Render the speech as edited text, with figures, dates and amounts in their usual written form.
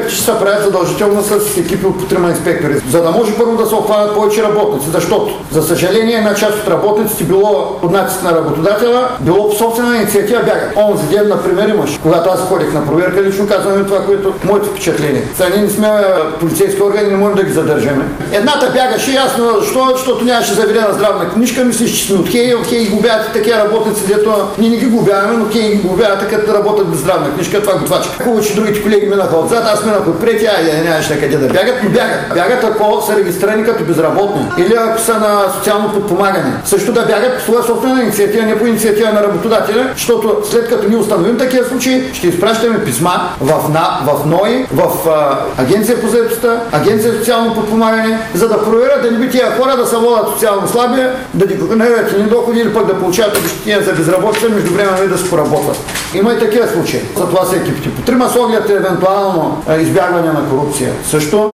проверките ще се правят задължително с екипи от по 3 инспектори, за да може първо да се обхванат повече работници, защото, за съжаление, една част от работниците било под натиск на работодателя, било по собствена инициатива бягат. Онзи ден, например, имаш, когато аз ходих на проверка, лично казваме това, което моето впечатление. Сега ние не сме полицейски органи, не можем да ги задържаме. Едната бягаше ясно, защо? Защото нямаше заведена здравна книжка, мислиш, че сме от Хей губяват такива работници, дето ние не ги губяваме, но Хей ги губяват, като работят без здравна книжка, това готвачка. Хубаво, че другите колеги минаха отзад, аз минах отпред, нямаш на къде да бягат, но бягат. Бягат, ако са регистрирани като безработни или ако са на социално подпомагане. Също да бягат по своя собствена инициатива, не по инициатива на работодателя, защото след като ние установим такива случаи, ще изпращаме писма в НОИ, в Агенция по заетостта, Агенция за социално подпомагане, за да проверят да не би тия хора да се водят социално слаби, да декларират и недоходи или пък да получават обезщетения за безработица, междувременно да се поработват. Има и такива случаи. За това са екипите. По 3 с оглед евентуално избягване на корупция. Също